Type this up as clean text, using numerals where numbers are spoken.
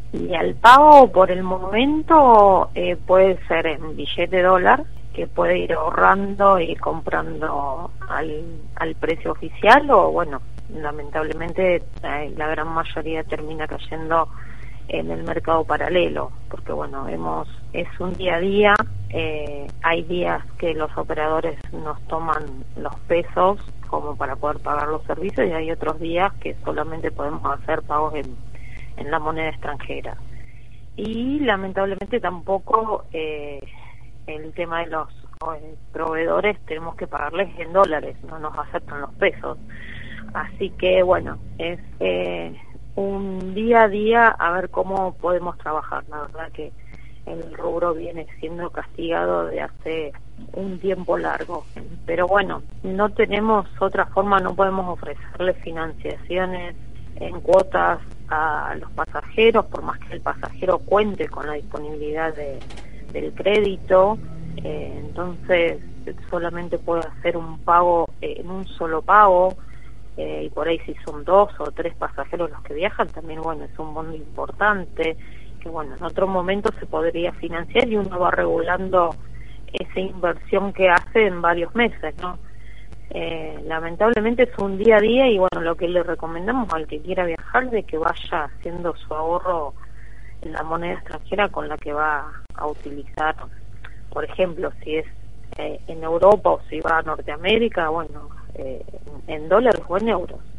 Y al pago por el momento puede ser en billete dólar, que puede ir ahorrando y comprando al precio oficial, o bueno, lamentablemente la gran mayoría termina cayendo en el mercado paralelo, porque bueno, es un día a día. Hay días que los operadores nos toman los pesos como para poder pagar los servicios, y hay otros días que solamente podemos hacer pagos en la moneda extranjera. Y lamentablemente tampoco el tema de los proveedores tenemos que pagarles en dólares, no nos aceptan los pesos. Así que bueno, es un día a día a ver cómo podemos trabajar. La verdad que el rubro viene siendo castigado de hace un tiempo largo, pero bueno, no tenemos otra forma, no podemos ofrecerle financiaciones en cuotas a los pasajeros, por más que el pasajero cuente con la disponibilidad del crédito. Entonces solamente puede hacer un pago en un solo pago, y por ahí si son 2 o 3 pasajeros los que viajan, también bueno, es un monto importante, que bueno, en otro momento se podría financiar y uno va regulando esa inversión que hace en varios meses, ¿no? Lamentablemente es un día a día, y bueno, lo que le recomendamos al que quiera viajar, de que vaya haciendo su ahorro en la moneda extranjera con la que va a utilizar. Por ejemplo, si es en Europa o si va a Norteamérica, bueno, en dólares o en euros.